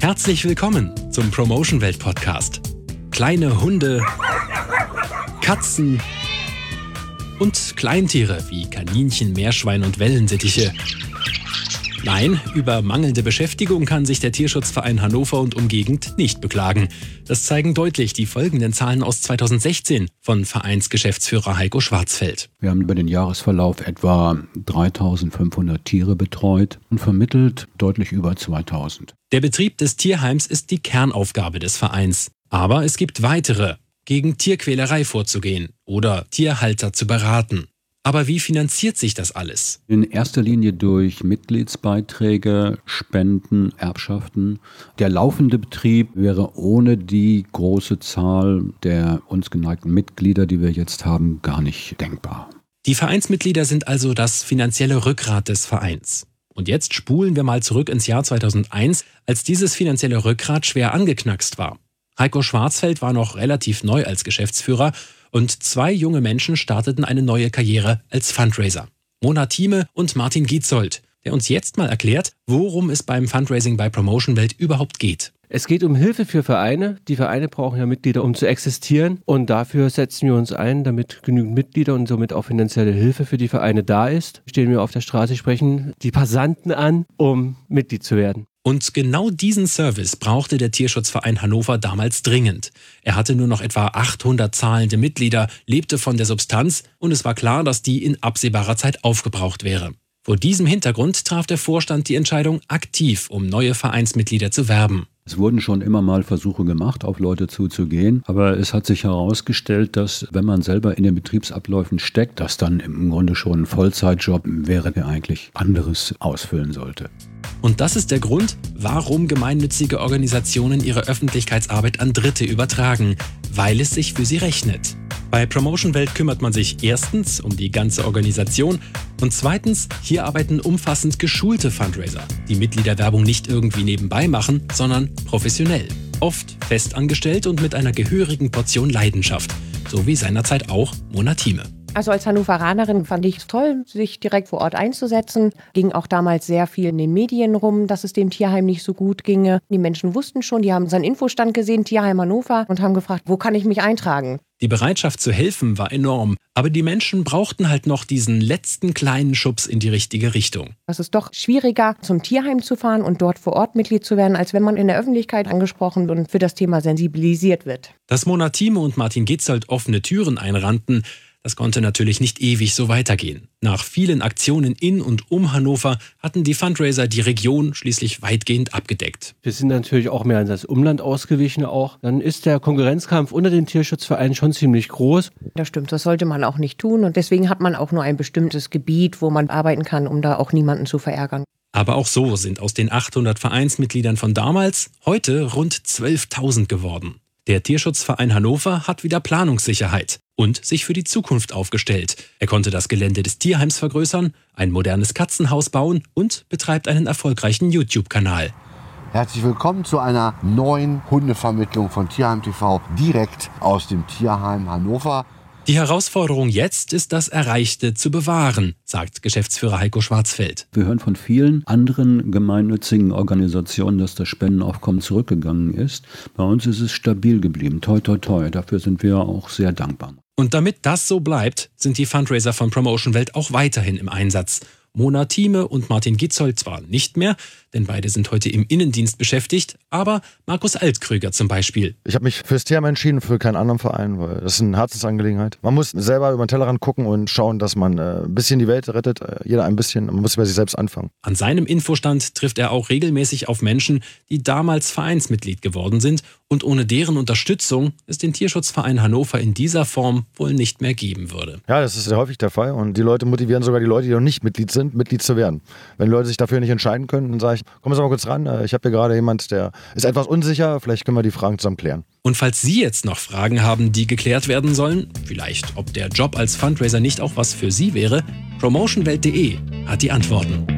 Herzlich willkommen zum Promotion Welt Podcast. Kleine Hunde, Katzen und Kleintiere wie Kaninchen, Meerschwein und Wellensittiche. Nein, über mangelnde Beschäftigung kann sich der Tierschutzverein Hannover und Umgegend nicht beklagen. Das zeigen deutlich die folgenden Zahlen aus 2016 von Vereinsgeschäftsführer Heiko Schwarzfeld. Wir haben über den Jahresverlauf etwa 3.500 Tiere betreut und vermittelt deutlich über 2.000. Der Betrieb des Tierheims ist die Kernaufgabe des Vereins. Aber es gibt weitere, gegen Tierquälerei vorzugehen oder Tierhalter zu beraten. Aber wie finanziert sich das alles? In erster Linie durch Mitgliedsbeiträge, Spenden, Erbschaften. Der laufende Betrieb wäre ohne die große Zahl der uns geneigten Mitglieder, die wir jetzt haben, gar nicht denkbar. Die Vereinsmitglieder sind also das finanzielle Rückgrat des Vereins. Und jetzt spulen wir mal zurück ins Jahr 2001, als dieses finanzielle Rückgrat schwer angeknackst war. Heiko Schwarzfeld war noch relativ neu als Geschäftsführer und 2 junge Menschen starteten eine neue Karriere als Fundraiser. Mona Thieme und Martin Gietzold, der uns jetzt mal erklärt, worum es beim Fundraising bei Promotion Welt überhaupt geht. Es geht um Hilfe für Vereine. Die Vereine brauchen ja Mitglieder, um zu existieren. Und dafür setzen wir uns ein, damit genügend Mitglieder und somit auch finanzielle Hilfe für die Vereine da ist. Stehen wir auf der Straße, sprechen die Passanten an, um Mitglied zu werden. Und genau diesen Service brauchte der Tierschutzverein Hannover damals dringend. Er hatte nur noch etwa 800 zahlende Mitglieder, lebte von der Substanz und es war klar, dass die in absehbarer Zeit aufgebraucht wäre. Vor diesem Hintergrund traf der Vorstand die Entscheidung, aktiv um neue Vereinsmitglieder zu werben. Es wurden schon immer mal Versuche gemacht, auf Leute zuzugehen, aber es hat sich herausgestellt, dass wenn man selber in den Betriebsabläufen steckt, das dann im Grunde schon ein Vollzeitjob wäre, der eigentlich anderes ausfüllen sollte. Und das ist der Grund, warum gemeinnützige Organisationen ihre Öffentlichkeitsarbeit an Dritte übertragen, weil es sich für sie rechnet. Bei Promotion Welt kümmert man sich erstens um die ganze Organisation und zweitens, hier arbeiten umfassend geschulte Fundraiser, die Mitgliederwerbung nicht irgendwie nebenbei machen, sondern professionell. Oft festangestellt und mit einer gehörigen Portion Leidenschaft, so wie seinerzeit auch Mona Thieme. Also als Hannoveranerin fand ich es toll, sich direkt vor Ort einzusetzen. Ging auch damals sehr viel in den Medien rum, dass es dem Tierheim nicht so gut ginge. Die Menschen wussten schon, die haben seinen Infostand gesehen, Tierheim Hannover, und haben gefragt, wo kann ich mich eintragen? Die Bereitschaft zu helfen war enorm, aber die Menschen brauchten halt noch diesen letzten kleinen Schubs in die richtige Richtung. Es ist doch schwieriger, zum Tierheim zu fahren und dort vor Ort Mitglied zu werden, als wenn man in der Öffentlichkeit angesprochen und für das Thema sensibilisiert wird. Dass Mona Thieme und Martin Gietzold offene Türen einrannten, das konnte natürlich nicht ewig so weitergehen. Nach vielen Aktionen in und um Hannover hatten die Fundraiser die Region schließlich weitgehend abgedeckt. Wir sind natürlich auch mehr in das Umland ausgewichen auch. Dann ist der Konkurrenzkampf unter den Tierschutzvereinen schon ziemlich groß. Das stimmt, das sollte man auch nicht tun. Und deswegen hat man auch nur ein bestimmtes Gebiet, wo man arbeiten kann, um da auch niemanden zu verärgern. Aber auch so sind aus den 800 Vereinsmitgliedern von damals heute rund 12.000 geworden. Der Tierschutzverein Hannover hat wieder Planungssicherheit und sich für die Zukunft aufgestellt. Er konnte das Gelände des Tierheims vergrößern, ein modernes Katzenhaus bauen und betreibt einen erfolgreichen YouTube-Kanal. Herzlich willkommen zu einer neuen Hundevermittlung von Tierheim TV direkt aus dem Tierheim Hannover. Die Herausforderung jetzt ist, das Erreichte zu bewahren, sagt Geschäftsführer Heiko Schwarzfeld. Wir hören von vielen anderen gemeinnützigen Organisationen, dass das Spendenaufkommen zurückgegangen ist. Bei uns ist es stabil geblieben. Toi, toi, toi. Dafür sind wir auch sehr dankbar. Und damit das so bleibt, sind die Fundraiser von Promotion Welt auch weiterhin im Einsatz. Mona Thieme und Martin Gietzold zwar nicht mehr, denn beide sind heute im Innendienst beschäftigt, aber Markus Altkrüger zum Beispiel. Ich habe mich fürs Tierheim entschieden, für keinen anderen Verein, weil das ist eine Herzensangelegenheit. Man muss selber über den Tellerrand gucken und schauen, dass man ein bisschen die Welt rettet, jeder ein bisschen, man muss bei sich selbst anfangen. An seinem Infostand trifft er auch regelmäßig auf Menschen, die damals Vereinsmitglied geworden sind und ohne deren Unterstützung es den Tierschutzverein Hannover in dieser Form wohl nicht mehr geben würde. Ja, das ist sehr häufig der Fall und die Leute motivieren sogar die Leute, die noch nicht Mitglied sind, Mitglied zu werden. Wenn die Leute sich dafür nicht entscheiden können, dann sage ich, komm jetzt mal kurz ran, ich habe hier gerade jemand, der ist etwas unsicher, vielleicht können wir die Fragen zusammen klären. Und falls Sie jetzt noch Fragen haben, die geklärt werden sollen, vielleicht ob der Job als Fundraiser nicht auch was für Sie wäre, promotionwelt.de hat die Antworten.